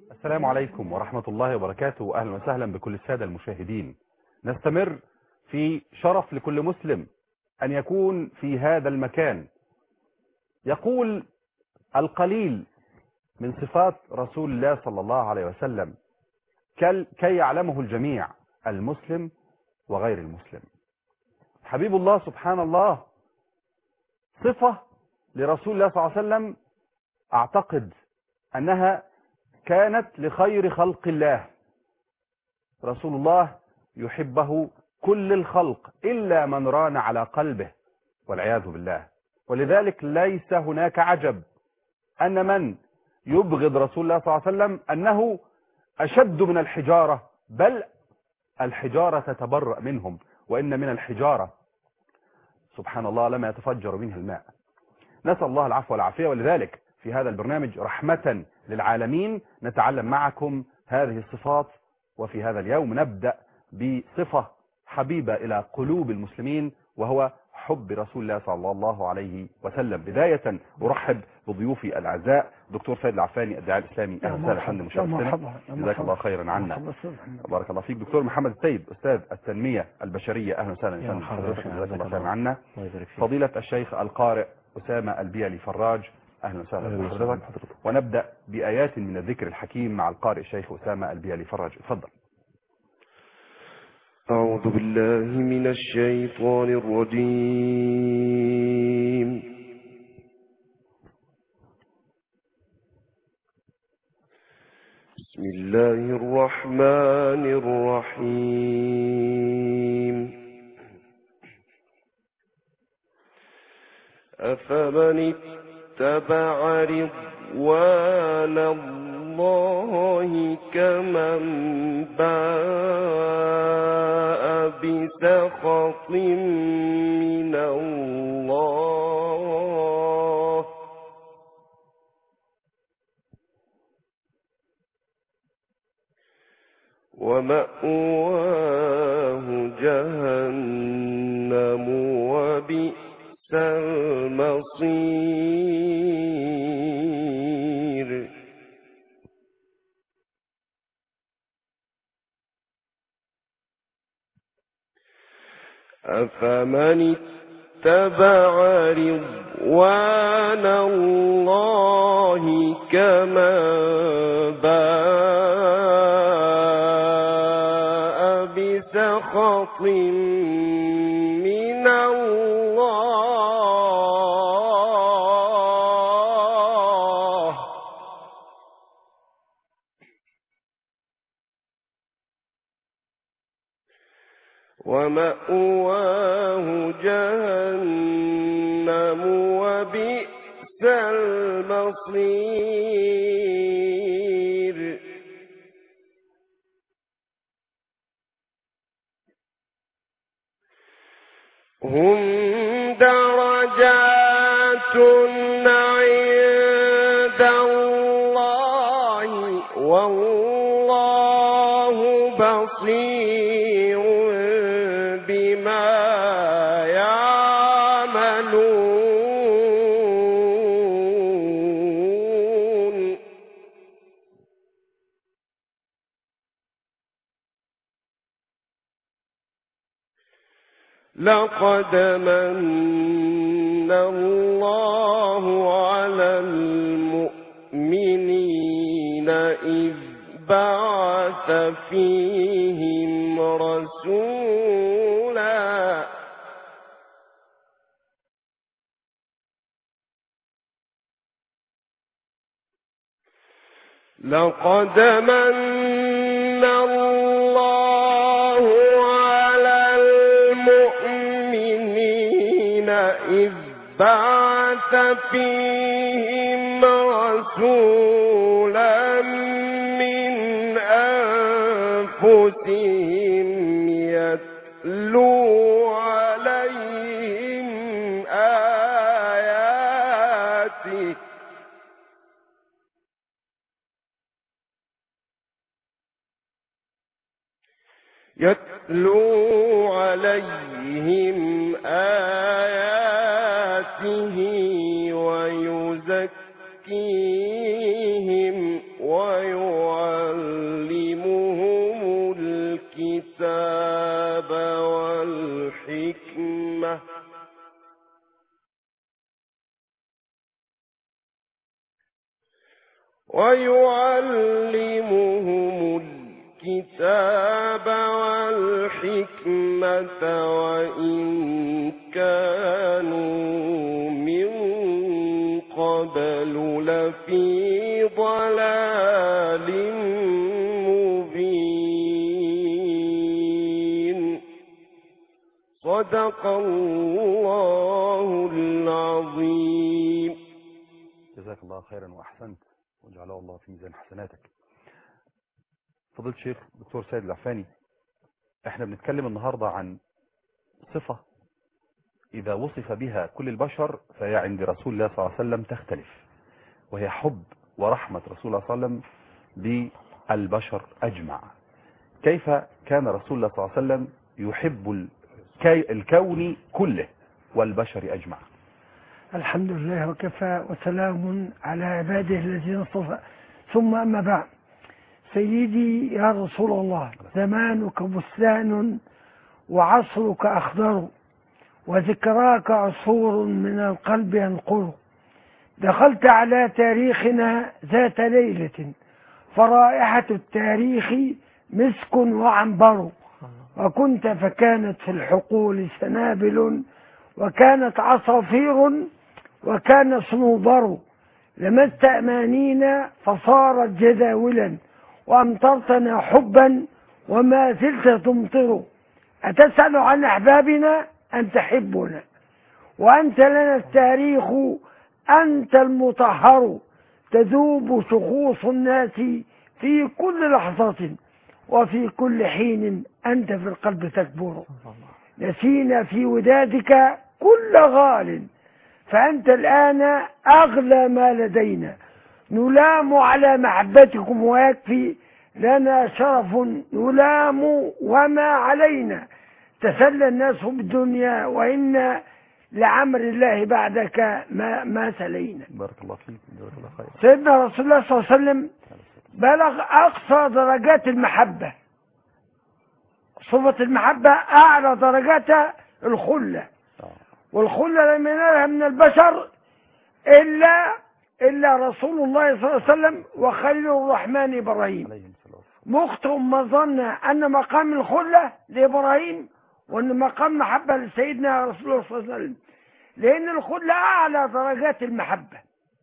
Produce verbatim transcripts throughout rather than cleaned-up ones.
السلام عليكم ورحمة الله وبركاته. أهلا وسهلا بكل السادة المشاهدين. نستمر في شرف لكل مسلم أن يكون في هذا المكان. يقول القليل من صفات رسول الله صلى الله عليه وسلم كي يعلمه الجميع، المسلم وغير المسلم. حبيب الله سبحان الله صفة لرسول الله صلى الله عليه وسلم أعتقد أنها كانت لخير خلق الله. رسول الله يحبه كل الخلق إلا من ران على قلبه والعياذ بالله. ولذلك ليس هناك عجب أن من يبغض رسول الله صلى الله عليه وسلم أنه أشد من الحجارة، بل الحجارة تتبرأ منهم، وإن من الحجارة سبحان الله لما يتفجر منها الماء. نسأل الله العفو والعافية. ولذلك في هذا البرنامج رحمة للعالمين نتعلم معكم هذه الصفات. وفي هذا اليوم نبدأ بصفة حبيبة إلى قلوب المسلمين، وهو حب رسول الله صلى الله عليه وسلم. بداية أرحب بضيوفي الأعزاء دكتور سيد العفاني الداعية الإسلامي، أهلا وسهلا فندم مشرفنا، جزاك الله خيرا عنا. بارك الله فيك. دكتور محمد السيد أستاذ التنمية البشرية، أهلا وسهلا فندم حضرتك، جزاك الله خيرا عنا. فضيلة الشيخ القارئ أسامة البيلي فراج، أهلا وسهلا بحضرتك. ونبدأ بآيات من الذكر الحكيم مع القارئ الشيخ أسامة البيلي فراج، اتفضل. أعوذ بالله من الشيطان الرجيم. بسم الله الرحمن الرحيم. أفمن اتبع رضوان الله كمن باء بسخط من الله ومأواه جهنم وبئس المصير. أفمن اتبع رضوان الله كمن باء بسخط من الله ومأواه جهنم وبئس المصير. هم درجات عند الله والله بصير بما يعملون. لقد من الله على المؤمنين إذ بعث فيهم رسولا لقد من الله على المؤمنين إذ بعث فيهم رسولا من أنفسهم يتلو عليهم آياته يتلو عليهم آياته ويزكيهم ويعلمهم ويعلمهم الكتاب والحكمة وإن كانوا من قبل لفي ضلال مبين. صدق الله العظيم. جزاك الله خيرا وأحسنت وجعله الله في ميزان حسناتك. فضيلة الشيخ دكتور سيد العفاني، احنا بنتكلم النهاردة عن صفة إذا وصف بها كل البشر فهي عند رسول الله صلى الله عليه وسلم تختلف، وهي حب ورحمة رسول الله صلى الله عليه وسلم بالبشر أجمع. كيف كان رسول الله صلى الله عليه وسلم يحب الكون كله والبشر أجمع؟ الحمد لله وكفى وسلام على عباده الذين اصطفى، ثم أما بعد. سيدي يا رسول الله، زمانك بستان وعصرك أخضر وذكراك عصور من القلب ينقر. دخلت على تاريخنا ذات ليلة فرائحة التاريخ مسك وعنبر، وكنت فكانت في الحقول سنابل وكانت عصافير وكان صنوبر. لمست أمانينا فصارت جداولا وأمطرتنا حبا وما زلت تمطر. أتسأل عن أحبابنا أن تحبنا وأنت لنا التاريخ، أنت المطهر. تذوب شخوص الناس في كل لحظة وفي كل حين أنت في القلب تكبر. نسينا في ودادك كل غال، فأنت الآن أغلى ما لدينا. نلام على محبتكم ويكفي لنا شرف نلام وما علينا. تسلى الناس بالدنيا وإن لعمر الله بعدك ما, ما سلينا. بارك الله فيك. بارك الله خير. سيدنا رسول الله صلى الله عليه وسلم بلغ أقصى درجات المحبة. صفة المحبة أعلى درجاتها الخلة، والخلة لم ينالها من البشر إلا إلا رسول الله صلى الله عليه وسلم وخليل الرحمن إبراهيم. مخطئ من ظن أن مقام الخلة لإبراهيم وأن مقام محبة لسيدنا رسول الله صلى الله عليه وسلم، لأن الخلة أعلى درجات المحبة.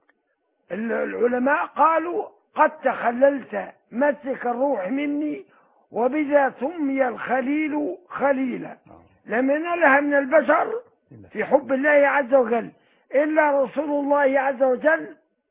العلماء قالوا قد تخللت مسك الروح مني وبذا سمي الخليل خليلا. لم ينالها من البشر في حب الله عز وجل إلا رسول الله عز وجل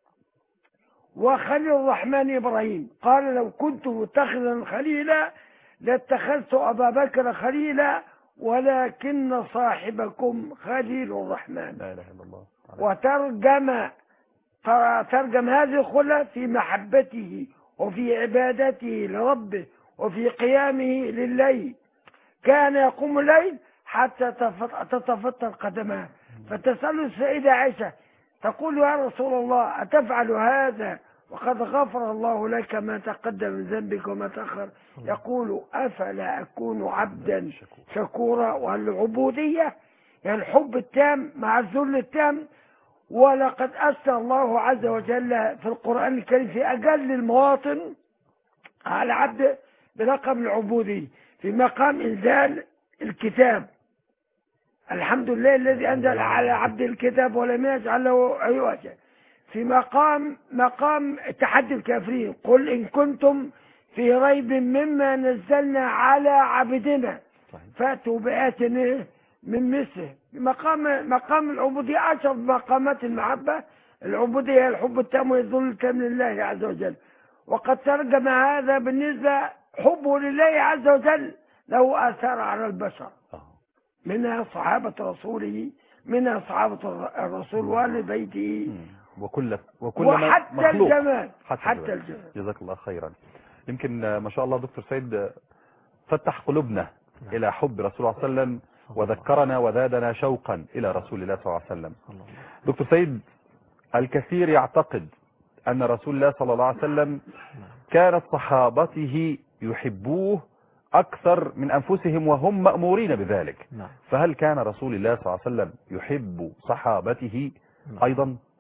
وخليل الرحمن إبراهيم. قال لو كنت متخذا خليلا لاتخذت أبا بكر خليلا ولكن صاحبكم خليل الرحمن. لا إله إلا الله. وترجم ترجم هذه الخلة في محبته وفي عبادته لربه وفي قيامه لليل. كان يقوم الليل حتى تتفطر قدماه، فتسأل السيدة عائشة تقول يا رسول الله أتفعل هذا وقد غفر الله لك ما تقدم من ذنبك وما تأخر؟ يقول أفلا أكون عبدا شكورا. والعبودية يعني الحب التام مع الذل التام. ولقد أثنى الله عز وجل في القرآن الكريم في أجل المواطن على عبد برقم العبودية في مقام إنزال الكتاب. الحمد لله الذي أنزل على عبد الكتاب ولم يجعل له عوجا. في مقام مقام تحدي الكافرين قل إن كنتم في ريب مما نزلنا على عبدنا فأتوا بآية من مثله. مقام مقام العبودية أشرف مقامات المحبة. العبودية الحب التام والذل التام لله عز وجل. وقد ترجم هذا بالنسبة حبه لله عز وجل له آثار على البشر، منها صحابة رسوله، منها صحابة الرسول وآل بيته وكل وكل وحتى مخلوق. الجمال حتى, حتى الجمال. جزاك الله خيرا. يمكن ما شاء الله دكتور سيد فتح قلوبنا إلى حب رسول الله صلى الله عليه وسلم وذكرنا وزادنا شوقا إلى رسول الله صلى الله عليه وسلم. دكتور سيد، الكثير يعتقد أن رسول الله صلى الله عليه وسلم كانت صحابته يحبوه أكثر من أنفسهم وهم مأمورين بذلك. نعم. فهل كان رسول الله صلى الله عليه وسلم يحب صحابته نعم. أيضا؟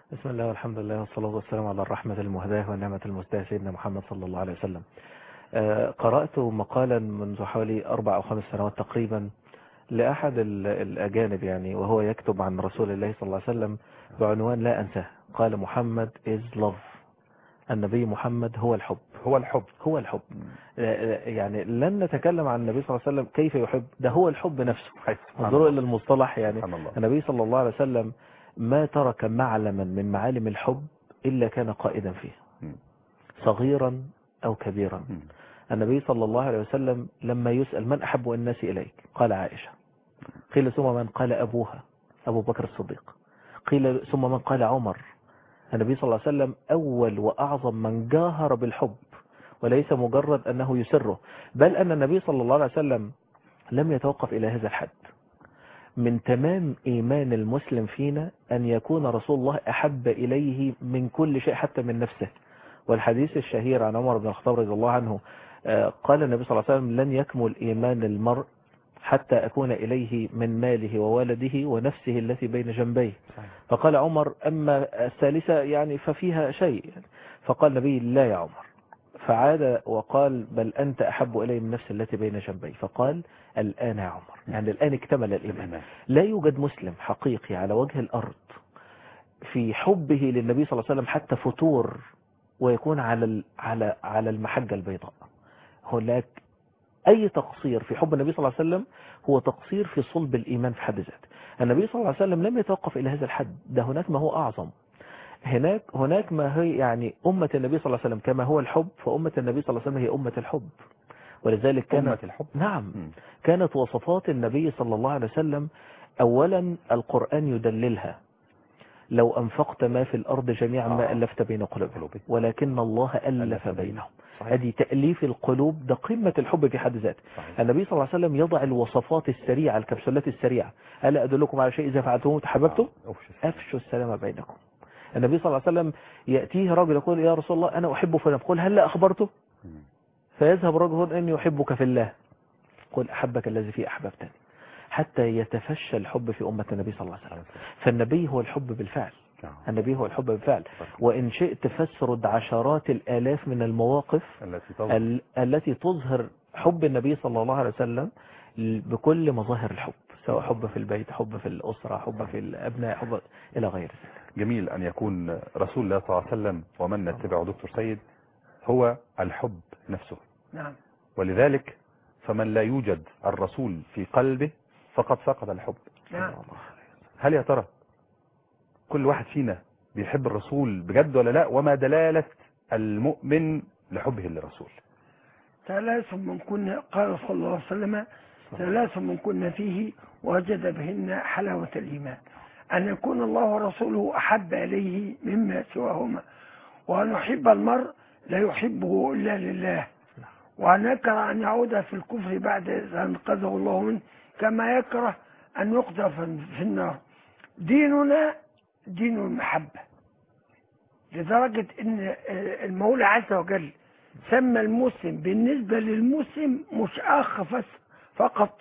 بسم الله والحمد لله والصلاة والسلام على الرحمة المهداة والنعمة المستهى سيدنا محمد صلى الله عليه وسلم. آه، قرأت مقالا منذ حوالي أربع أو خمس سنوات تقريبا لأحد الأجانب يعني، وهو يكتب عن رسول الله صلى الله عليه وسلم بعنوان لا أنساه. قال: محمد is love. النبي محمد هو الحب. هو الحب هو الحب. يعني لن نتكلم عن النبي صلى الله عليه وسلم كيف يحب، ده هو الحب نفسه. انظروا إلى المصطلح يعني. النبي صلى الله عليه وسلم ما ترك معلما من معالم الحب إلا كان قائدا فيه، صغيرا أو كبيرا. النبي صلى الله عليه وسلم لما يسأل من أحب الناس إليك قال عائشة، قيل ثم من؟ قال أبوها أبو بكر الصديق، قيل ثم من؟ قال عمر. النبي صلى الله عليه وسلم أول وأعظم من جاهر بالحب، وليس مجرد أنه يسره، بل أن النبي صلى الله عليه وسلم لم يتوقف إلى هذا الحد. من تمام إيمان المسلم فينا أن يكون رسول الله أحب إليه من كل شيء حتى من نفسه. والحديث الشهير عن عمر بن الخطاب رضي الله عنه قال النبي صلى الله عليه وسلم: لن يكمل إيمان المرء حتى أكون إليه من ماله وولده ونفسه التي بين جنبيه. فقال عمر: أما الثالثة يعني ففيها شيء. فقال النبي: لا يا عمر. فعاد وقال: بل أنت أحب إلي من نفس التي بين جنبي. فقال: الآن يا عمر، يعني الآن اكتمل الإيمان. لا يوجد مسلم حقيقي على وجه الأرض في حبه للنبي صلى الله عليه وسلم حتى فتور ويكون على على على المحجة البيضاء. هناك أي تقصير في حب النبي صلى الله عليه وسلم هو تقصير في صلب الإيمان في حد ذاته. النبي صلى الله عليه وسلم لم يتوقف إلى هذا الحد، ده هناك ما هو أعظم. هناك هناك ما هي يعني أمة النبي صلى الله عليه وسلم كما هو الحب، فأمة النبي صلى الله عليه وسلم هي أمة الحب. ولذلك كانت أمة الحب. نعم م. كانت وصفات النبي صلى الله عليه وسلم أولا القرآن يدللها: لو أنفقت ما في الأرض جميعا ما ألفت بين قلوبهم ولكن الله ألف بينهم. هذه تأليف القلوب، ده قمة الحب في حد ذاته. النبي صلى الله عليه وسلم يضع الوصفات السريعة، الكبسولات السريعة: ألا أدلكم على شيء إذا فعلتموه تحببتم؟ أفشوا السلام بينكم. النبي صلى الله عليه وسلم يأتيه رجل يقول: يا رسول الله أنا أحب فلان. يقول: هل لا أخبرته؟ فيذهب رجل: أني أحبك في الله. قل: أحبك الذي فيه أحببتني. حتى يتفشى الحب في أمة النبي صلى الله عليه وسلم. فالنبي هو الحب بالفعل. النبي هو الحب بالفعل. وإن شئت فاسرد عشرات الآلاف من المواقف التي تظهر, ال... التي تظهر حب النبي صلى الله عليه وسلم بكل مظاهر الحب، سواء حب في البيت، حب في الأسرة، حب في الأبناء، حب إلى غير ذلك. جميل أن يكون رسول الله صلى الله عليه وسلم ومن نتبعه دكتور سيد هو الحب نفسه. نعم. ولذلك فمن لا يوجد الرسول في قلبه فقد فقد الحب. نعم. هل يا ترى كل واحد فينا بيحب الرسول بجد ولا لا؟ وما دلالة المؤمن لحبه للرسول؟ ثلاث من كنا، قال صلى الله عليه وسلم: ثلاث من كنا فيه وجد بهن حلاوة الإيمان: أن يكون الله ورسوله أحب إليه مما سواهما، وأن يحب المرء لا يحبه إلا لله، وأن يكره أن يعود في الكفر بعد أن أنقذه الله منه، كما يكره أن يقذف في النار. ديننا دين المحبة، لدرجة أن المولى عز وجل سمى المسلم بالنسبة للمسلم مش أخ فقط،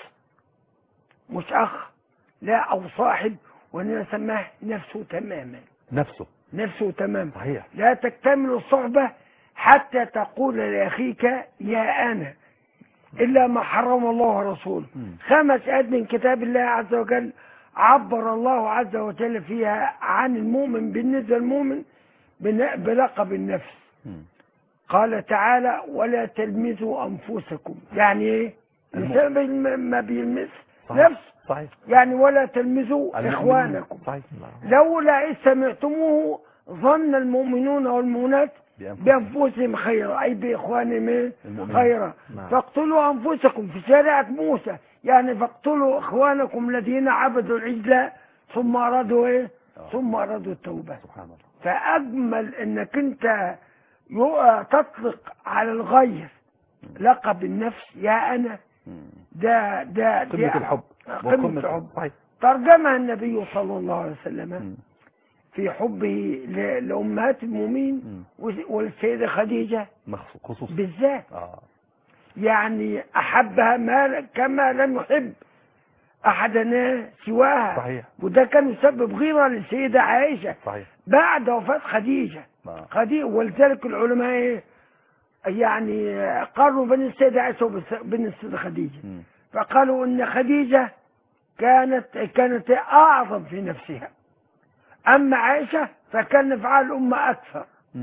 مش أخ لا أو صاحب، وأنه سماه نفسه تماما. نفسه نفسه تماما. صحيح. لا تكتمل الصحبة حتى تقول لأخيك يا أنا، إلا ما حرم الله ورسوله. خمس آيات من كتاب الله عز وجل عبر الله عز وجل فيها عن المؤمن بالنسبة للمؤمن بلقب النفس. م. قال تعالى: ولا تلمزوا أنفسكم. يعني إيه؟ الإنسان ما بيلمس نفس. صحيح. يعني ولا تلمزوا إخوانكم. صحيح. لولا إذ سمعتموه ظن المؤمنون والمؤمنات بأنفسهم خيرا، أي بإخوانهم خيرا. فاقتلوا أنفسكم في شريعة موسى، يعني فاقتلوا إخوانكم الذين عبدوا العجل ثم أرادوا إيه؟ ثم أرادوا التوبة. سبحان الله. فأجمل إنك أنت تطلق على الغير لقب النفس يا أنا، ده ده قمة الحب. قمة الحب. ترجمها النبي صلى الله عليه وسلم م. في حبه لأمهات المؤمنين والسيدة خديجة خصوصا بالذات. آه. يعني أحبها ما كما لم يحب أحدنا سواها. صحيح. وده كان يسبب غيرة للسيدة عائشة. صحيح. بعد وفاة خديجة. خديجة ولذلك العلماء إيه؟ يعني قالوا بين السيدة عائشة وبين السيدة خديجة، فقالوا ان خديجة كانت كانت اعظم في نفسها، اما عائشة فكان افعال الامة اكثر.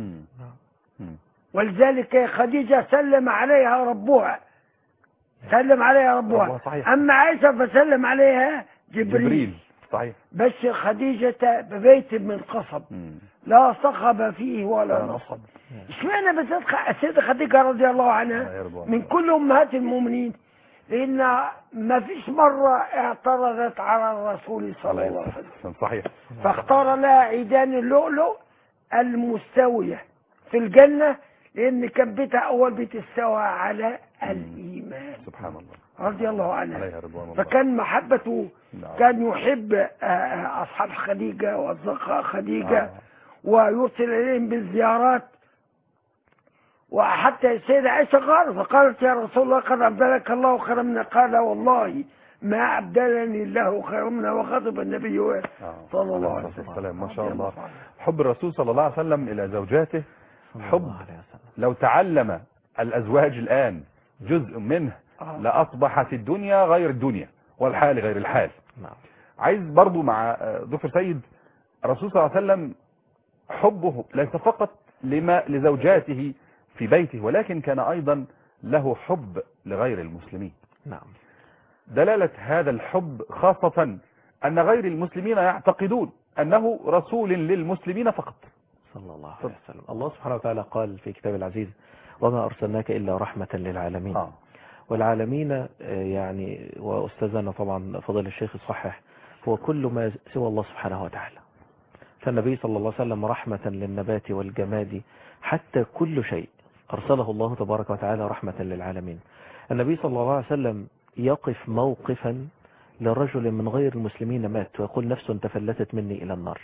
ولذلك خديجة سلم عليها ربها سلم عليها ربها، اما عائشة فسلم عليها جبريل, جبريل. صحيح. بس خديجة ببيت من قصب لا صخب فيه ولا نصب. اشمعنى بس السيدة خديجة رضي الله عنها من كل امهات المؤمنين؟ لان ما فيش مرة اعترضت على الرسول صلى الله عليه وسلم. صحيح. فاختار لها عيدان اللؤلؤ المستوية في الجنة، لان كان بيتها اول بيت استوى على الايمان. سبحان الله. رضي الله عنها. عليها رضوان الله. فكان محبته كان يحب اصحاب خديجة واصدقاء خديجة آه. ويرسل اليهم بالزيارات. وحتى السيدة عائشة قالت فقالت يا رسول الله قد أبدلك الله خيرا منا، قال والله ما أبدلني الله خيرا منا، وغضب النبي آه. صلى الله عليه وسلم. ما شاء الله. حب الرسول صلى الله عليه وسلم إلى زوجاته حب لو تعلم الأزواج الآن جزء منه آه. لأصبحت الدنيا غير الدنيا والحال غير الحال. نعم. عايز برضو مع دكتور سيد، الرسول صلى الله عليه وسلم حبه ليس فقط لما لزوجاته في بيته، ولكن كان أيضا له حب لغير المسلمين. نعم. دلالة هذا الحب خاصة أن غير المسلمين يعتقدون أنه رسول للمسلمين فقط صلى الله عليه وسلم. الله سبحانه وتعالى قال في كتاب العزيز وما أرسلناك إلا رحمة للعالمين. آه. والعالمين يعني وأستاذنا طبعا فضل الشيخ الصحيح هو كل ما سوى الله سبحانه وتعالى. فالنبي صلى الله عليه وسلم رحمة للنبات والجماد حتى كل شيء أرسله الله تبارك وتعالى رحمة للعالمين. النبي صلى الله عليه وسلم يقف موقفا لرجل من غير المسلمين مات ويقول نفس تفلتت مني إلى النار.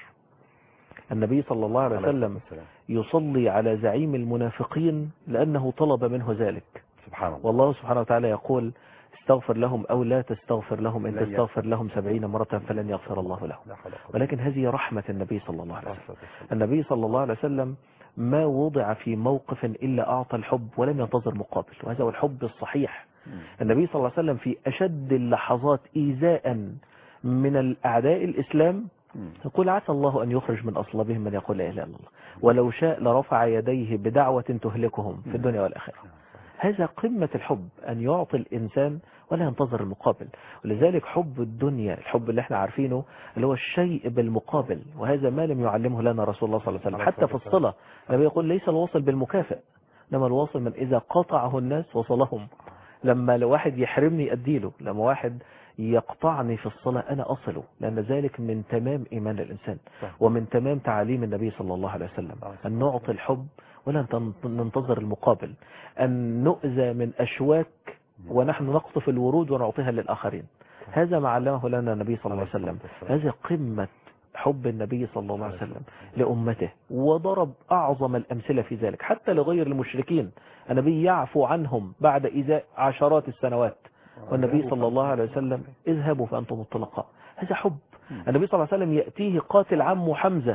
النبي صلى الله عليه وسلم يصلي على زعيم المنافقين لأنه طلب منه ذلك. سبحان الله. والله سبحانه وتعالى يقول استغفر لهم أو لا تستغفر لهم إن تستغفر لهم سبعين مرة فلن يغفر الله لهم. ولكن هذه رحمة النبي صلى الله عليه وسلم. النبي صلى الله عليه وسلم ما وضع في موقف إلا أعطى الحب ولم ينتظر مقابل، وهذا هو الحب الصحيح. النبي صلى الله عليه وسلم في أشد اللحظات إيذاء من الأعداء الإسلام يقول عسى الله أن يخرج من أصلابهم من يقول لا إله إلا الله ولو شاء لرفع يديه بدعوة تهلكهم في الدنيا والآخرة. هذا قمة الحب، أن يعطي الإنسان ولا ينتظر المقابل. ولذلك حب الدنيا الحب اللي احنا عارفينه اللي هو الشيء بالمقابل، وهذا ما لم يعلمه لنا رسول الله صلى الله عليه وسلم. حتى في الصلة النبي يقول ليس الواصل بالمكافئ، إنما الواصل من إذا قطعه الناس وصلهم. لما الواحد يحرمني أديله، لما واحد يقطعني في الصلاة أنا أصله، لأن ذلك من تمام إيمان الإنسان ومن تمام تعاليم النبي صلى الله عليه وسلم، أن نعطي الحب ولا ننتظر المقابل، أن نؤذى من أشواك ونحن نقطف الورود ونعطيها للآخرين. هذا ما علمه لنا النبي صلى الله عليه وسلم. هذا قمة حب النبي صلى الله عليه وسلم لأمته، وضرب أعظم الأمثلة في ذلك حتى لغير المشركين. النبي يعفو عنهم بعد إيذاء عشرات السنوات، والنبي صلى الله عليه وسلم اذهبوا فأنتم الطلقاء. هذا حب. النبي صلى الله عليه وسلم يأتيه قاتل عمه حمزة،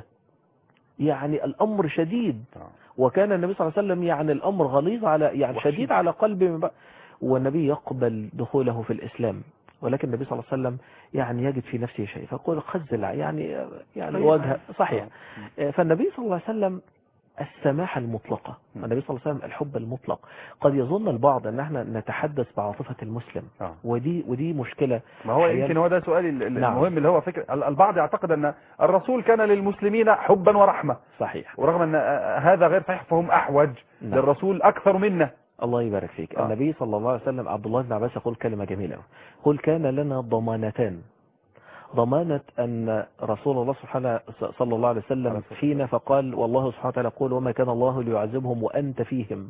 يعني الأمر شديد، وكان النبي صلى الله عليه وسلم يعني الأمر غليظ على يعني شديد على قلبه، والنبي يقبل دخوله في الإسلام، ولكن النبي صلى الله عليه وسلم يعني يجد في نفسه شيء فيقول خزل يعني يعني وجه صحيح. فالنبي صلى الله عليه وسلم السماحة المطلقة، النبي صلى الله عليه وسلم الحب المطلق. قد يظن البعض ان احنا نتحدث بعاطفة المسلم آه. ودي ودي مشكلة. ما هو يمكن هو ده سؤالي المهم. نعم. اللي هو فكرة البعض يعتقد ان الرسول كان للمسلمين حبا ورحمة. صحيح. ورغم ان هذا غير صحيح، فهم احوج نعم. للرسول اكثر منا. الله يبارك فيك. آه. النبي صلى الله عليه وسلم عبد الله بن عباس يقول كلمة جميلة، يقول كان لنا ضمانتان، ضمانة أن رسول الله سبحانه صلى الله عليه وسلم فينا، فقال والله سبحانه وتعالى يقول وما كان الله ليعذبهم وأنت فيهم،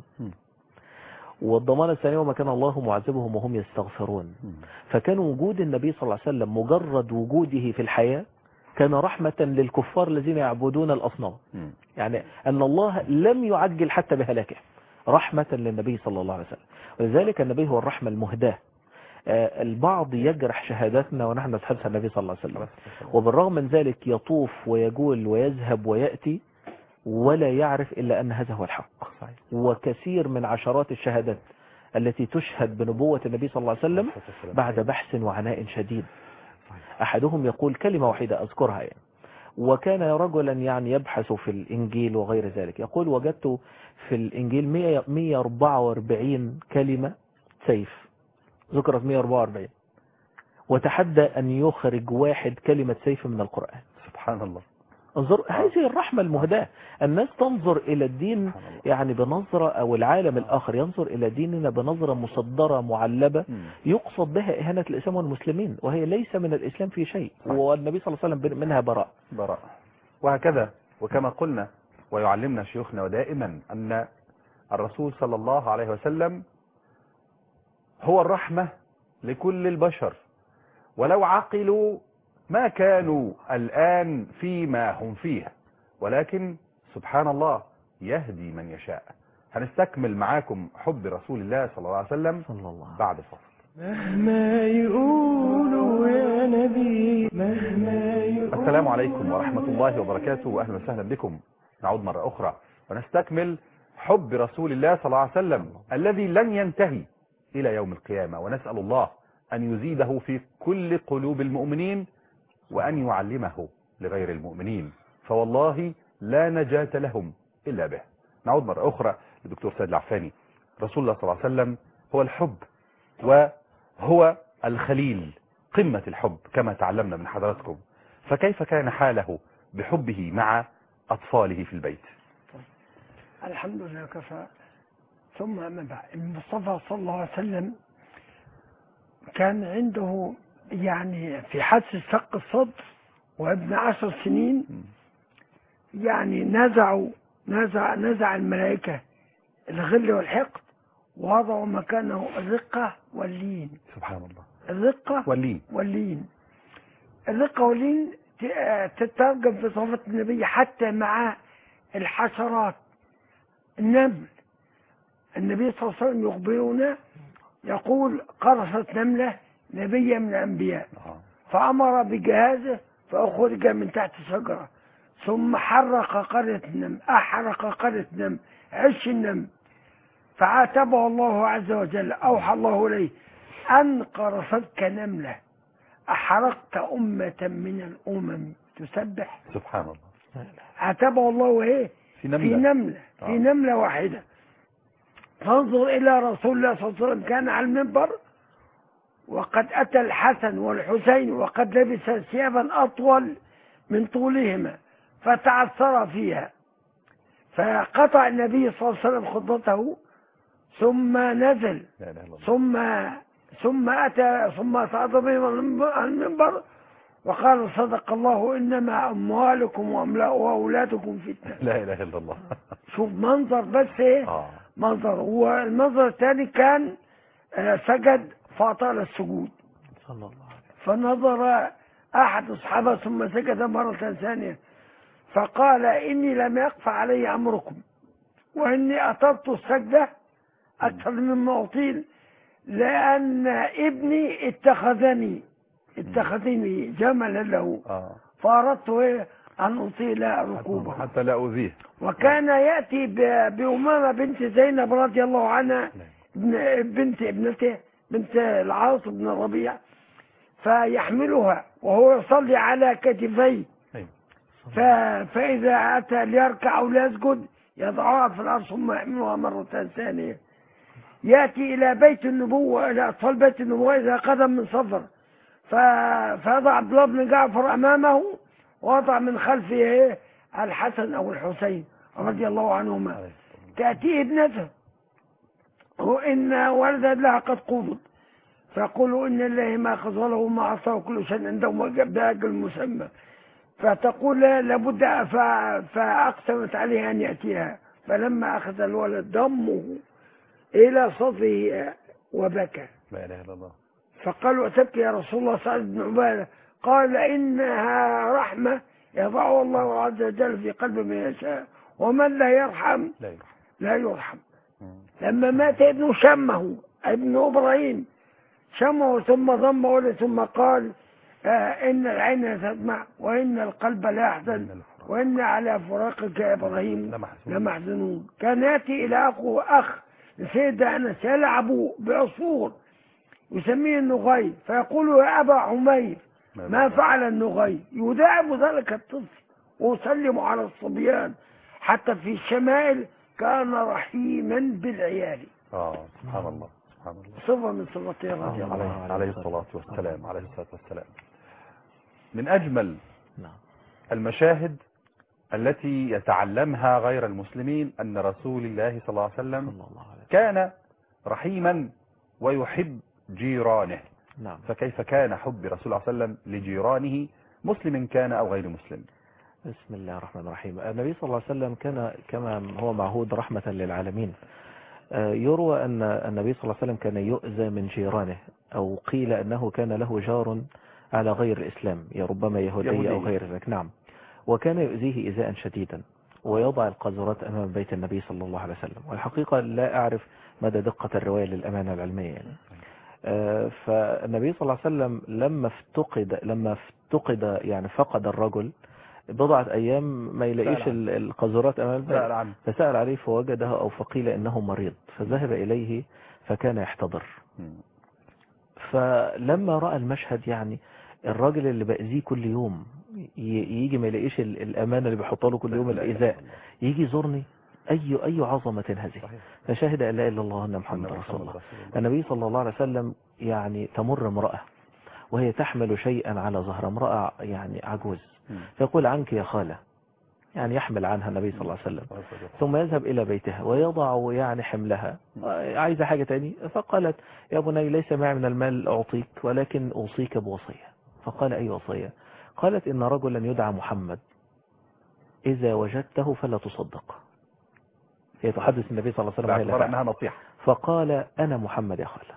والضمانة الثانية وما كان الله معذبهم وهم يستغفرون. فكان وجود النبي صلى الله عليه وسلم مجرد وجوده في الحياة كان رحمة للكفار الذين يعبدون الأصنام، يعني أن الله لم يعجل حتى بهلاكه، رحمة للنبي صلى الله عليه وسلم. ولذلك النبي هو الرحمة المهداة البعض يجرح شهادتنا ونحن نسحبها النبي صلى الله عليه وسلم، وبالرغم من ذلك يطوف ويجول ويذهب ويأتي ولا يعرف إلا أن هذا هو الحق. وكثير من عشرات الشهادات التي تشهد بنبوة النبي صلى الله عليه وسلم بعد بحث وعناء شديد. أحدهم يقول كلمة واحدة أذكرها يعني، وكان رجلا يعني يبحث في الإنجيل وغير ذلك، يقول وجدت في الإنجيل مئة وأربعة وأربعين كلمة سيف، ذكرت مئة وأربعة وأربعين، وتحدى أن يخرج واحد كلمة سيف من القرآن. سبحان الله. انظر هذه الرحمة المهداة. الناس تنظر إلى الدين يعني بنظرة، أو العالم الآخر ينظر إلى ديننا بنظرة مصدرة معلبة يقصد بها إهانة الإسلام والمسلمين، وهي ليس من الإسلام في شيء، والنبي صلى الله عليه وسلم منها براء براء. وهكذا وكما قلنا ويعلمنا شيوخنا ودائما أن الرسول صلى الله عليه وسلم هو الرحمة لكل البشر، ولو عقلوا ما كانوا الآن فيما هم فيه، ولكن سبحان الله يهدي من يشاء. هنستكمل معاكم حب رسول الله صلى الله عليه وسلم صلى الله بعد فصل. مهما يقولوا يا نبي مهما يقولوا. السلام عليكم ورحمة الله وبركاته، وأهلا وسهلا بكم. نعود مرة أخرى ونستكمل حب رسول الله صلى الله عليه وسلم الذي لن ينتهي إلى يوم القيامة، ونسأل الله أن يزيده في كل قلوب المؤمنين وأن يعلمه لغير المؤمنين، فوالله لا نجاة لهم إلا به. نعود مرة أخرى للدكتور سيد العفاني. رسول الله صلى الله عليه وسلم هو الحب وهو الخليل، قمة الحب كما تعلمنا من حضراتكم، فكيف كان حاله بحبه مع أطفاله في البيت؟ الحمد لله كفى. ثم أما بعد، المصطفى صلى الله عليه وسلم كان عنده يعني في حادث شق الصدر وابن عشر سنين، يعني نزعوا نزع نزع الملائكة الغل والحقد ووضعوا مكانه الرقة واللين. سبحان الله. الرقة واللين واللين الرقة واللين تترجم في صفة النبي حتى مع الحشرات. النمل، النبي صلى الله عليه وسلم يخبرنا يقول قرصت نملة نبيا من الأنبياء فأمر بجهازه فأخرج من تحت شجرة، ثم حرق قرية النمل، أحرق قرية النمل، عش النمل، فعاتبه الله عز وجل، أوحى الله إليه أن قرصتك نملة أحرقت أمة من الأمم تسبح. سبحان الله. عاتبه الله إيه؟ في نملة، في نملة, في نملة واحدة. فانظر إلى رسول الله صلى الله عليه وسلم، كان على المنبر وقد أتى الحسن والحسين وقد لبس ثيابا أطول من طولهما فتعثر فيها، فقطع النبي صلى الله عليه وسلم خطبته ثم نزل ثم ثم أتى ثم صعد بهم على المنبر وقال صدق الله إنما أموالكم وأولادكم فتنة. لا إله إلا الله. شوف منظر بس إيه آه. منظر. والمنظر الثاني كان سجد فأطال السجود صلى الله عليه. فنظر أحد أصحابه ثم سجد مرة ثانية فقال إني لم يقف علي أمركم وإني أطلت السجدة أكثر مما أطيل لأن ابني اتخذني اتخذني جملا له فأردت أن أطيل ركوبه حتى لا أذيه. وكان يأتي بأمامة بنت زينب رضي الله عنها بنت ابنته بنت العاص بن الربيع فيحملها وهو يصلي على كتفيه، فإذا أتى ليركع أو ليسجد يضعها في الأرض ثم يحملها مرة ثانية. يأتي إلى بيت النبوة إلى أطفال بيت النبوة إذا قدم من سفر فيضع عبد الله بن جعفر أمامه ووضع من خلفه الحسن أو الحسين رضي الله عنهما. تأتي ابنته وإن ولدا لها قد قبض فيقول إن الله ما أخذ وله ما أعطى وكل شيء عنده بأجل مسمى، فتقول لابد فأقسمت عليه أن يأتيها، فلما أخذ الولد ضمه إلى صدره وبكى. لا إله إلا الله. فقالوا أتبكي يا رسول الله؟ سعد بن عبادة قال إنها رحمة يضعها الله عز وجل في قلب من يشاء ومن لا يرحم لا يرحم, لا يرحم. لما مات ابن شمه ابن إبراهيم شمه ثم ضمه ثم قال آه إن العين تدمع وإن القلب لا يحزن وإن على فراقك يا إبراهيم لمحزنون. كان يأتي إلى أخوه أخ لسيدنا أنس يلعب بعصفور يسميه النغير فيقول يا أبا عمير ما فعل النغير؟ يداعب ذلك الطفل ويسلم على الصبيان. حتى في الشمائل كان رحيما بالعيال. اه سبحان الله سبحان الله. صفة من صفاته رضي الله عليه, عليه الصلاة والسلام عليه الصلاة والسلام. من أجمل المشاهد التي يتعلمها غير المسلمين أن رسول الله صلى الله عليه وسلم كان رحيما ويحب جيرانه. نعم. فكيف كان حب رسول الله صلى الله عليه وسلم لجيرانه مسلم كان أو غير مسلم؟ بسم الله الرحمن الرحيم. النبي صلى الله عليه وسلم كان كما هو معهود رحمة للعالمين. يروى أن النبي صلى الله عليه وسلم كان يؤذى من جيرانه، أو قيل أنه كان له جار على غير الإسلام، ربما يهودي أو غير ذلك. نعم. وكان يؤذيه إيذاء شديدا ويضع القاذورات أمام بيت النبي صلى الله عليه وسلم. والحقيقة لا أعرف مدى دقة الرواية للأمانة العلمية يعني. فالنبي صلى الله عليه وسلم لما افتقد لما افتقد يعني فقد الرجل بضعة أيام ما يلاقيش القاذورات أمام البيت، فسأل عليه فوجده أو فقيل إنه مريض فذهب إليه فكان يحتضر. فلما رأى المشهد يعني الراجل اللي بأذيه كل يوم يجي ما يلاقيش الأمانة اللي بيحطها له كل يوم الإيذاء، يجي يزورني، أي أي عظمة هذه. فشهد أن لا إله إلا الله أن محمد رسول الله. النبي صلى الله عليه وسلم يعني تمر امرأة وهي تحمل شيئا على ظهر امرأة يعني عجوز، فيقول عنك يا خالة، يعني يحمل عنها النبي صلى الله عليه وسلم، ثم يذهب إلى بيتها ويضع يعني حملها، عايزة حاجة تاني، فقالت يا بني ليس معي من المال أعطيك ولكن أوصيك بوصية. فقال أي وصية؟ قالت إن رجلا يدعى محمد إذا وجدته فلا تصدق. هي تحدث النبي صلى الله عليه وسلم أنها نصيحة. فقال أنا محمد يا خالة.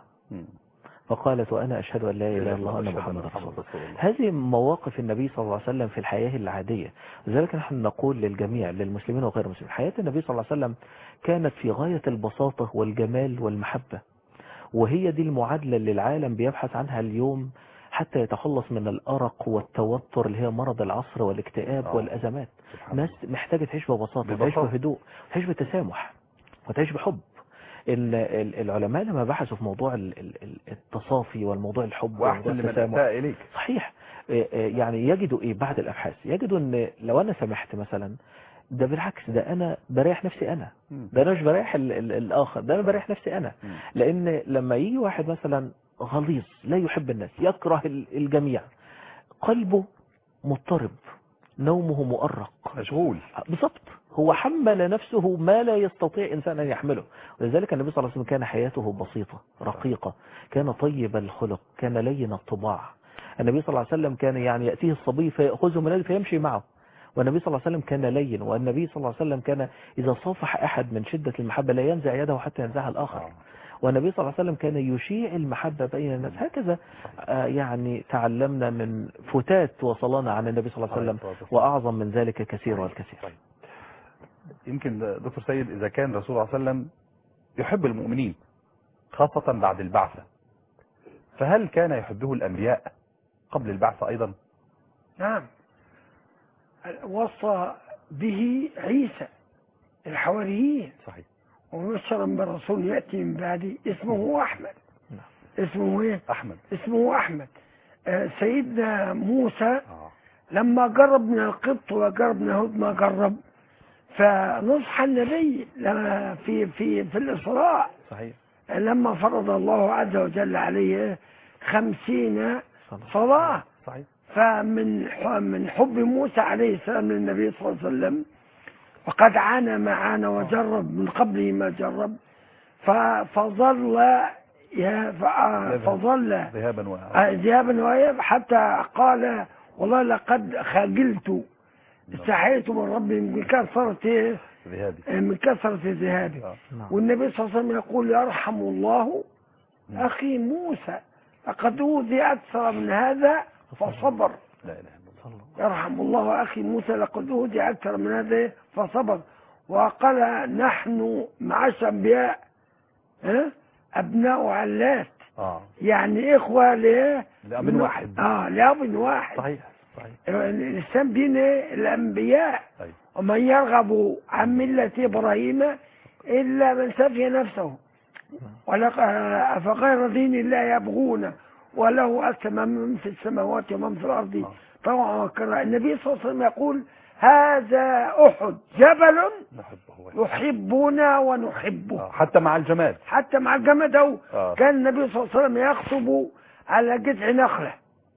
فقالت وأنا أشهد أن لا إله إلا الله أن محمد رسول الله. هذه مواقف النبي صلى الله عليه وسلم في الحياة العادية. لذلك نحن نقول للجميع للمسلمين وغير المسلمين حياة النبي صلى الله عليه وسلم كانت في غاية البساطة والجمال والمحبة، وهي دي المعادلة اللي العالم بيبحث عنها اليوم حتى يتخلص من الأرق والتوتر اللي هي مرض العصر والاكتئاب آه. والأزمات. ناس محتاجة تعيش ببساطة، تعيش بهدوء، تعيش بتسامح، وتعيش بحب. العلماء لما بحثوا في موضوع التصافي والموضوع الحب واحسن لمن أساء إليك، صحيح، يعني يجدوا إيه بعد الأبحاث؟ يجدوا أن لو أنا سمحت مثلا ده بالعكس، ده أنا بريح نفسي أنا، ده أنا مش بريح الآخر، ده أنا بريح نفسي أنا. لأن لما يجي واحد مثلا غليظ لا يحب الناس، يكره الجميع، قلبه مضطرب، نومه مؤرق، مشغول، بالضبط، هو حمل نفسه ما لا يستطيع إنسان أن يحمله. ولذلك النبي صلى الله عليه وسلم كان حياته بسيطة رقيقة، كان طيب الخلق، كان لين الطباع. النبي صلى الله عليه وسلم كان يعني يأتيه الصبي فيأخذه من يده فيمشي معه، والنبي صلى الله عليه وسلم كان لين. والنبي صلى الله عليه وسلم كان إذا صافح أحد من شدة المحبة لا ينزع يده حتى ينزعها الآخر. والنبي صلى الله عليه وسلم كان يشيع المحبة بين الناس. هكذا آه يعني تعلمنا من فتات وصلنا عن النبي صلى الله عليه وسلم، وأعظم من ذلك كثير والكثير. يمكن دكتور سيد إذا كان رسول الله صلى الله عليه وسلم يحب المؤمنين خاصة بعد البعثة، فهل كان يحبه الأنبياء قبل البعثة أيضا؟ نعم، وصى به عيسى الحواريين، صحيح، ومبشرا برسول يأتي من بعدي اسمه أحمد. اسمه ايه؟ أحمد. اسمه أحمد. آه سيدنا موسى آه. لما جرب من القبط وجرب من اليهود ما جرب، فنصح النبي لما في في في الإسراء، صحيح، لما فرض الله عز وجل عليه خمسين صلاة، صحيح، فمن من حب موسى عليه السلام للنبي صلى الله عليه وسلم، وقد عانى ما عانى وجرب من قبله ما جرب، فظل فظل ذهابا وإيابا ذهابا وإيابا حتى قال والله لقد خجلت استحيت من ربي من كثرة ذهابي من كثرة ذهابي. والنبي صلى الله عليه وسلم يقول يرحم الله أخي موسى لقد أوذي أكثر من هذا فصبر. لا إله إلا الله. يرحم الله أخي موسى لقد أوذي أكثر من هذا فصبر. وقال نحن معاشر الأنبياء أبناء علات، اه يعني إخوة ل لأب واحد. اه لأب واحد. صحيح صحيح. الإسلام دين الأنبياء. أيوة. ومن يرغب عن ملة إبراهيم إلا من سفي نفسه فغير دين الله يبغون وله أسلم من في السماوات ومن في الأرض طوعا وكرها. النبي صلى الله عليه وسلم يقول هذا أحد جبل يحبنا ونحبه. حتى مع الجماد حتى مع الجماد. آه. كان النبي صلى الله عليه وسلم يخطب على جذع نخلة،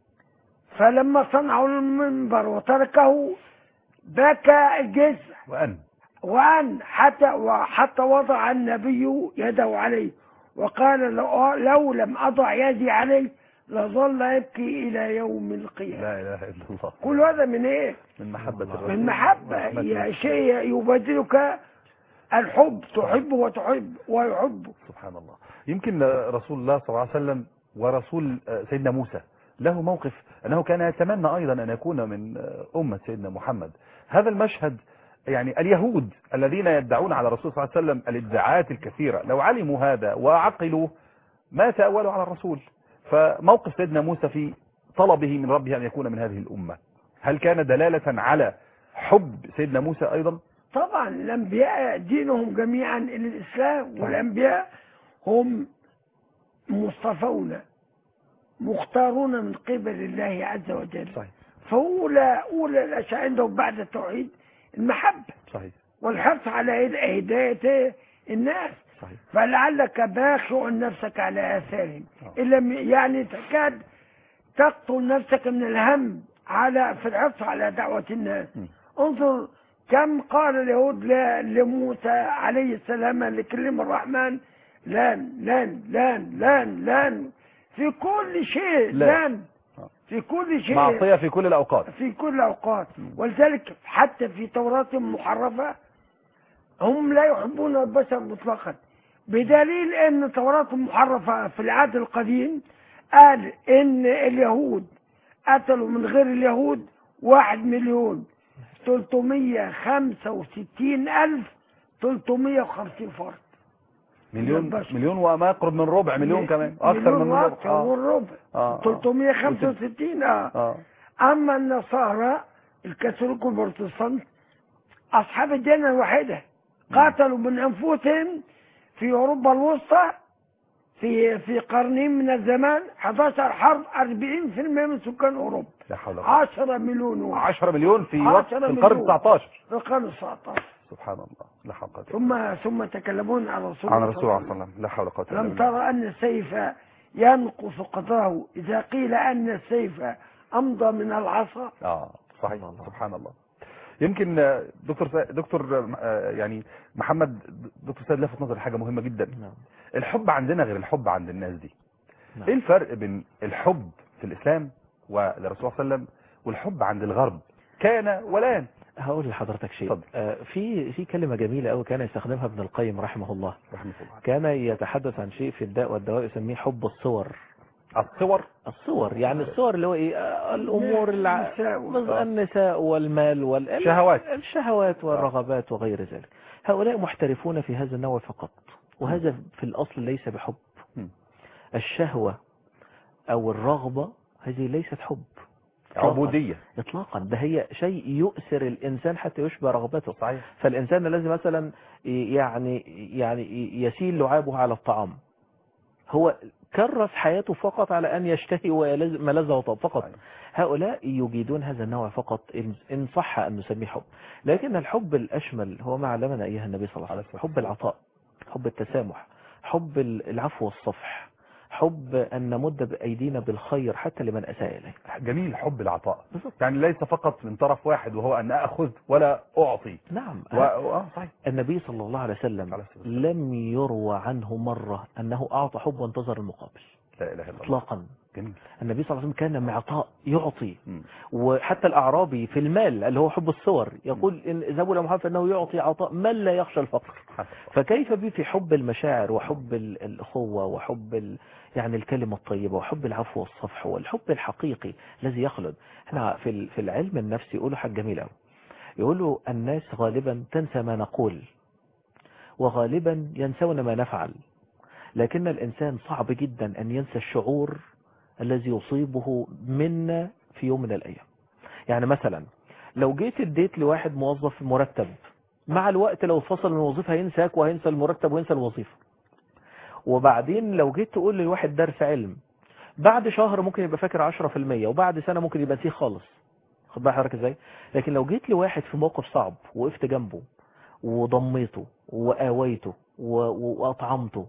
فلما صنعوا المنبر وتركه بكى الجذع وأن وأن حتى وحتى وضع النبي يده عليه وقال لو, لو لم أضع يدي عليه لظل يبكي إلى يوم القيامة. لا إله إلا الله. كل هذا من إيه؟ من محبة الرسول. من محبة. يا شيء يبادلك الحب، تحب وتحب ويحب. سبحان الله. يمكن رسول الله صلى الله عليه وسلم ورسول سيدنا موسى له موقف أنه كان يتمنى أيضا أن يكون من أمة سيدنا محمد. هذا المشهد يعني اليهود الذين يدعون على الرسول صلى الله عليه وسلم الادعاءات الكثيرة لو علموا هذا وعقلوا ما تأولوا على الرسول. فموقف سيدنا موسى في طلبه من ربه أن يكون من هذه الأمة هل كان دلالة على حب سيدنا موسى أيضا؟ طبعا الأنبياء دينهم جميعا إلى الإسلام، والأنبياء هم مصطفون مختارون من قبل الله عز وجل. صحيح. فأولى أولى الأشياء عندهم بعد التوحيد المحبة. صحيح. والحرص على هداية الناس. صحيح. فلعلك باخع نفسك على آثارهم إن لم يعني تكاد تقتل نفسك من الهم على في الحرص على دعوة الناس. م. انظر كم قال اليهود لموسى عليه السلام لكلم الرحمن لان لان لان لان لان في كل شيء لان في كل شيء معصية في كل الأوقات في كل الأوقات. ولذلك حتى في توراتهم محرفة هم لا يحبون البشر مطلقا، بدليل ان توراتهم محرفة في العهد القديم قال ان اليهود قتلوا من غير اليهود واحد مليون ثلاثمية خمسة وستين ألف ثلاثمية وخمسين فرد. مليون مليون وما يقرب من ربع مليون كمان أكثر من ربع آه. ربع آه. ثلاثمية وخمسة وستين آه. آه. أما النصارى الكاثوليك والبروتستانت أصحاب الديانة الواحدة قاتلوا من أنفسهم في أوروبا الوسطى في في قرنين من الزمان أحد عشر حرب أربعين بالمئة من سكان أوروبا. عشرة مليون واحد. عشرة مليون في وقت في القرن التسعة عشر. في القرن التسعة عشر. سبحان الله. لا حول ولا قوة. ثم ثم تكلمون عن رسول الله عن رسول الله صلى الله عليه وسلم. لا حول ولا قوة الا بالله. لم ترى أن السيف ينقص قدره إذا قيل أن السيف أمضى من العصا. اه صحيح. سبحان الله. يمكن دكتور دكتور يعني محمد دكتور سيد لفت نظر حاجه مهمه جدا. نعم. الحب عندنا غير الحب عند الناس دي. نعم. ايه الفرق بين الحب في الاسلام وللرسول صلى الله عليه وسلم والحب عند الغرب كان والان؟ هقول لحضرتك شيء. آه في في كلمه جميله قوي كان يستخدمها ابن القيم رحمه الله. رحمه الله. كان يتحدث عن شيء في الداء والدواء يسميه حب الصور. الصور الصور يعني الصور اللي هو ايه الامور الع... النساء والمال والشهوات الشهوات والرغبات وغير ذلك. هؤلاء محترفون في هذا النوع فقط، وهذا في الاصل ليس بحب. الشهوة او الرغبة هذه ليست حب، عبودية اطلاقا. ده هي شيء يؤثر الانسان حتى يشبع رغبته. صحيح. فالانسان لازم مثلا يعني يعني يسيل لعابه على الطعام، هو كرس حياته فقط على أن يشتهي وملذه وطاب فقط. هؤلاء يجيدون هذا النوع فقط إن صح أن نسميه حب. لكن الحب الأشمل هو ما علمنا إياه النبي صلى الله عليه وسلم. حب العطاء، حب التسامح، حب العفو والصفح، حب أن نمد بأيدينا بالخير حتى لمن أساء إليه. جميل. حب العطاء يعني ليس فقط من طرف واحد وهو أن أخذ ولا أعطي. نعم. و... و... صحيح. النبي صلى الله عليه وسلم لم يروى عنه مرة أنه أعطى حب وانتظر المقابل. لا إله إلا الله. إطلاقا. جميل. النبي صلى الله عليه وسلم كان معطاء يعطي. م. وحتى الأعرابي في المال اللي هو حب الصور يقول إن ذهبوا إلى محمد فإنه يعطي عطاء من لا يخشى الفقر. فكيف بي في حب المشاعر وحب الأخوة وحب ال... يعني الكلمة الطيبة وحب العفو والصفح والحب الحقيقي الذي يخلد. احنا في في العلم النفسي يقولوا حاجة جميلة قوي، يقولوا الناس غالبا تنسى ما نقول وغالبا ينسون ما نفعل، لكن الإنسان صعب جدا أن ينسى الشعور الذي يصيبه منا في يوم من الأيام. يعني مثلا لو جيت اديت لواحد موظف مرتب، مع الوقت لو فصل من الوظيفة هينساك وهينسى المرتب وينسى الوظيفة. وبعدين لو جيت تقول لواحد درس علم، بعد شهر ممكن يبقى فاكر عشرة في المية، وبعد سنة ممكن يبقى نسيه خالص. خد بقى حضرتك ازاي؟ لكن لو جيت لواحد في موقف صعب وقفت جنبه وضميته وآويته وأطعمته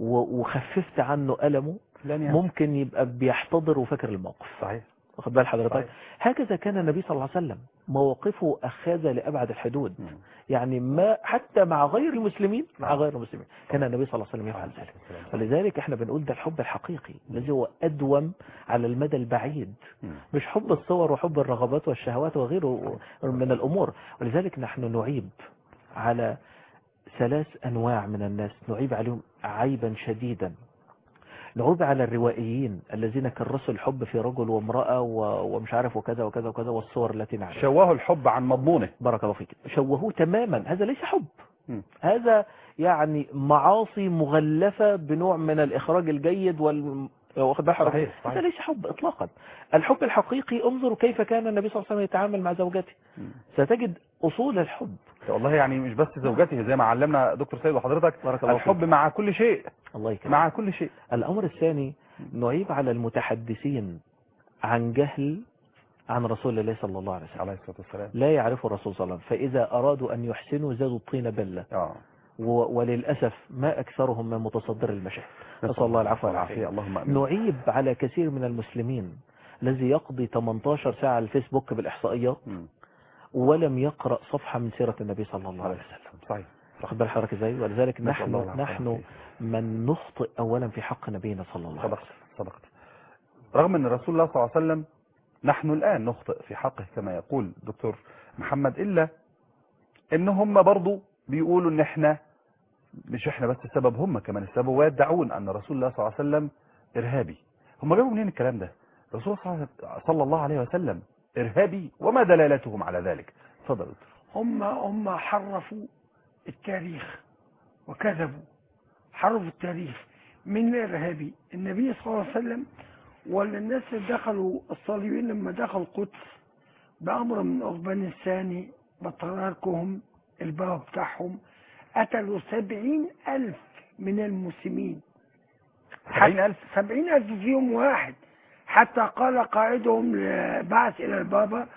وخففت ألمه ألمه، ممكن يبقى بيحتضر وفاكر الموقف. صحيح. واخد بال حضرتك؟ هكذا كان النبي صلى الله عليه وسلم، مواقفه أخاذة لأبعد الحدود. م. يعني ما حتى مع غير المسلمين، مع غير المسلمين كان النبي صلى الله عليه وسلم يفعل ذلك. ولذلك احنا بنقول ده الحب الحقيقي الذي هو أدوم على المدى البعيد، م. مش حب الصور وحب الرغبات والشهوات وغيره من الأمور. ولذلك نحن نعيب على ثلاث أنواع من الناس، نعيب عليهم عيبا شديدا. نعوب على الروائيين الذين كرسوا الحب في رجل وامرأة ومش عارف وكذا وكذا وكذا، والصور التي نعرف شوهوا الحب عن مضمونه. بارك الله فيك. شوهوه تماما. هذا ليس حب، م. هذا يعني معاصي مغلفة بنوع من الإخراج الجيد وال واخد بالك؟ صحيح. هذا ليس حب اطلاقا. الحب الحقيقي، انظروا كيف كان النبي صلى الله عليه وسلم يتعامل مع زوجته. م. ستجد أصول الحب. والله يعني مش بس زوجته، زي ما علمنا دكتور سيد وحضرتك، الحب فيك. مع كل شيء. الله يكرمك. مع كل شيء. الأمر الثاني، نعيب على المتحدثين عن جهل عن رسول الله صلى الله عليه وسلم. عليه الصلاة والسلام. لا يعرف الرسول صلى الله عليه وسلم، فإذا أرادوا أن يحسنوا زادوا الطين بلة. آه. وللأسف ما أكثرهم من متصدر المشاهد. نسأل الله العفو والعافية. اللهم آمين. نعيب على كثير من المسلمين الذي يقضي ثمانية عشر ساعة على الفيسبوك بالإحصائيات م. ولم يقرأ صفحة من سيرة النبي صلى الله عليه وسلم. صحيح. واخد بال حضرتك ازاي؟ ولذلك نحن نحن من نخطئ اولا في حق نبينا صلى الله عليه وسلم. صدقت صدقت. رغم ان رسول الله صلى الله عليه وسلم نحن الان نخطئ في حقه كما يقول دكتور محمد، الا ان هم برضو بيقولوا ان احنا مش احنا بس السبب، هم كمان السبب، ويدعون ان رسول الله صلى الله عليه وسلم ارهابي. هم جابوا منين الكلام ده؟ رسول الله صلى الله عليه وسلم ارهابي؟ وما دلالتهم على ذلك؟ تفضل. هم هم حرفوا التاريخ وكذبوا، حرفوا التاريخ. من الارهابي النبي صلى الله عليه وسلم ولا الناس اللي دخلوا الصليبيين لما دخلوا القدس بأمر من أغبان الثاني بطراركهم الباب بتاعهم، قتلوا سبعين ألف من المسلمين. سبعين ألف سبعين ألف في يوم واحد. حتى قال قائدهم بعث إلى البابا: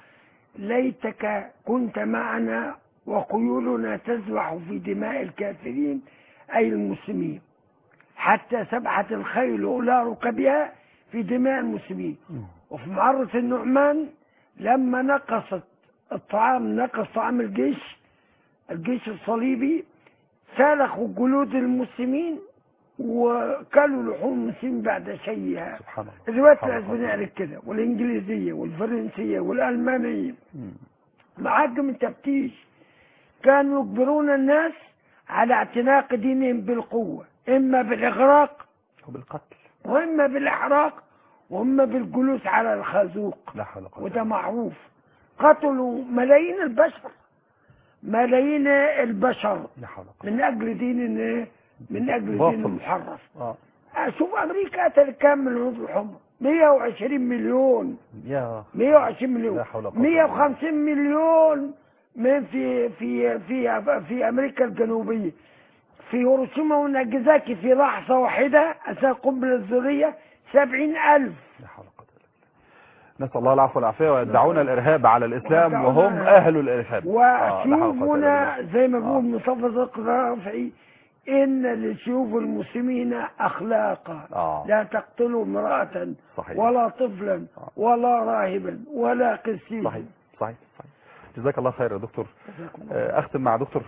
ليتك كنت معنا وخيولنا تسبح في دماء الكافرين أي المسلمين، حتى سبحت الخيل أولى ركبها في دماء المسلمين. وفي معرة النعمان لما نقصت الطعام، نقص طعام الجيش الجيش الصليبي، سلخوا جلود المسلمين وكلوا لحوم المسلمين بعد شيئها. سبحان الله. الروايات الاسبانيه قالت كده، والانجليزيه والفرنسيه والالمانيه معاجم التفتيش كانوا يجبرون الناس على اعتناق دينهم بالقوه، اما بالاغراق وبالقتل، واما بالاحراق، واما بالجلوس على الخازوق. لا حول ولا قوة. وده معروف. قتلوا ملايين البشر، ملايين البشر من اجل دين من اجل دين محرف. اه شوف امريكا قتل كام من الهنود الحمر؟ مية وعشرين مليون. يا مية وعشرين مليون. مية وخمسين مليون من في في في في امريكا الجنوبيه. في هيروشيما وناجازاكي في لحظه واحده اثناء القنبله الذريه سبعين ألف. لا حول ولا قوة. نسأل الله العفو والعافية. ويدعون الإرهاب على الإسلام وهم أهل الإرهاب. وشوفنا زي ما بيقول مصطفى زكي رافعي: إن لشيوف المسلمين أخلاقا. آه. لا تقتلوا امرأة ولا طفلا آه. ولا راهبا ولا قسيسا. صحيح صحيح صحيح. جزاك الله خير يا دكتور. أختم مع دكتور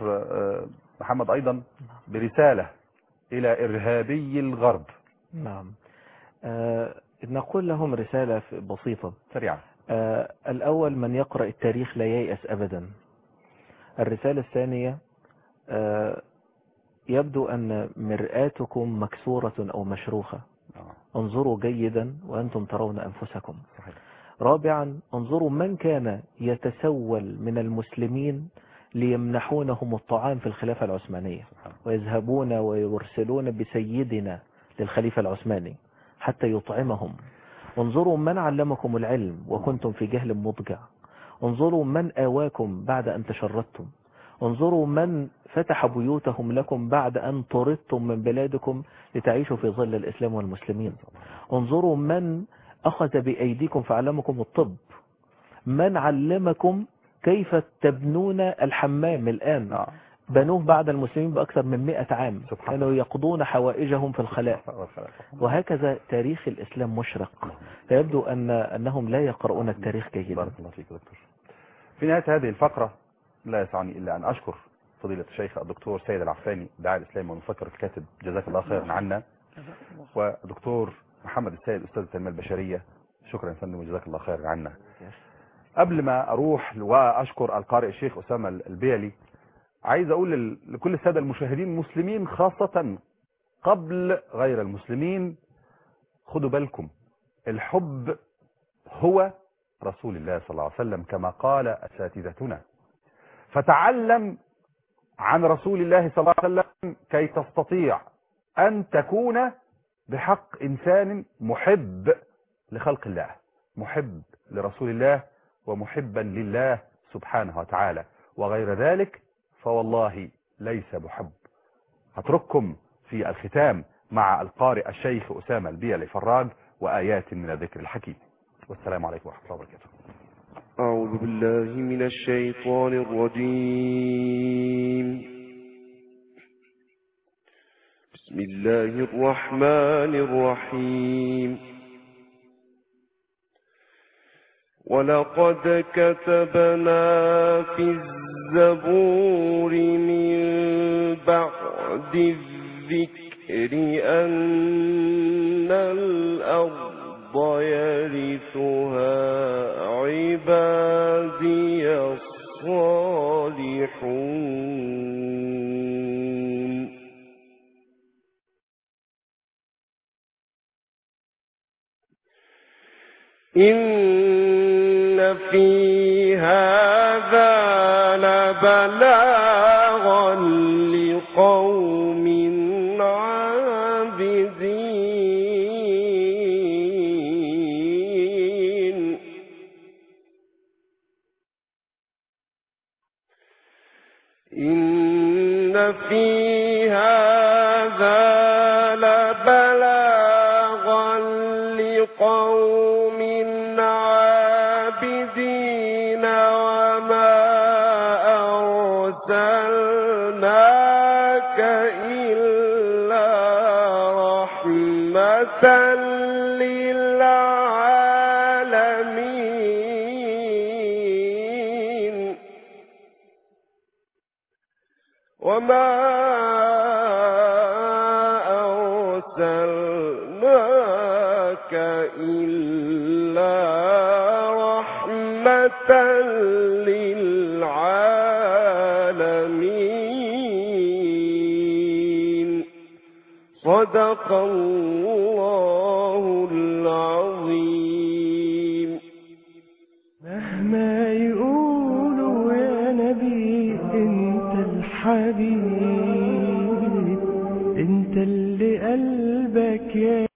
محمد أيضا برسالة إلى إرهابي الغرب. نعم. أه نقول لهم رسالة بسيطة سريعة. أه الأول: من يقرأ التاريخ لا ييأس أبدا. الرسالة الثانية: أه يبدو أن مرآتكم مكسورة أو مشروخة، انظروا جيدا وأنتم ترون أنفسكم. صحيح. رابعا: انظروا من كان يتسول من المسلمين ليمنحونهم الطعام في الخلافة العثمانية، ويذهبون ويرسلون بسيدنا للخليفة العثماني حتى يطعمهم. انظروا من علمكم العلم وكنتم في جهل مضجع. انظروا من آواكم بعد أن تشردتم. انظروا من فتح بيوتهم لكم بعد أن طردتم من بلادكم لتعيشوا في ظل الإسلام والمسلمين. انظروا من أخذ بأيديكم فعلمكم الطب، من علمكم كيف تبنون الحمام الآن بنوه بعد المسلمين بأكثر من مئة عام، كانوا يقضون حوائجهم في الخلاء. وهكذا تاريخ الإسلام مشرق، فيبدو أن أنهم لا يقرؤون التاريخ جيدا. بارك الله فيك دكتور. في نهاية هذه الفقرة لا يسعني إلا أن أشكر فضيلة الشيخ الدكتور سيد العفاني داعي الإسلام والمفكر الكاتب، جزاك الله خيرا عنا، ودكتور محمد السيد أستاذ التنمية البشرية، شكرا يا فندم وجزاك الله خيرا عنا. قبل ما أروح وأشكر القارئ الشيخ أسامة البيلي، عايز أقول لكل السادة المشاهدين المسلمين خاصة قبل غير المسلمين، خدوا بالكم، الحب هو رسول الله صلى الله عليه وسلم كما قال أساتذتنا، فتعلم عن رسول الله صلى الله عليه وسلم كي تستطيع أن تكون بحق إنسان محب لخلق الله، محب لرسول الله ومحبا لله سبحانه وتعالى، وغير ذلك فوالله ليس بحب. هترككم في الختام مع القارئ الشيخ أسامة البيلي فراج وآيات من الذكر الحكيم، والسلام عليكم ورحمة الله وبركاته. أعوذ بالله من الشيطان الرجيم. بسم الله الرحمن الرحيم. ولقد كتبنا في الزبور من بعد الذكر أن الأرض يرثها عبادي الصالحون. إن في هذا لبلاغا لقوم عابدين. إن في هذا لبلاغا لقوم عابدين وما أرسلناك إلا رحمة للعالمين. وما أرسلناك إلا رحمة للعالمين. صدق الله العظيم. مهما يقولوا يا نبي انت الحبيب، انت اللي قلبك يا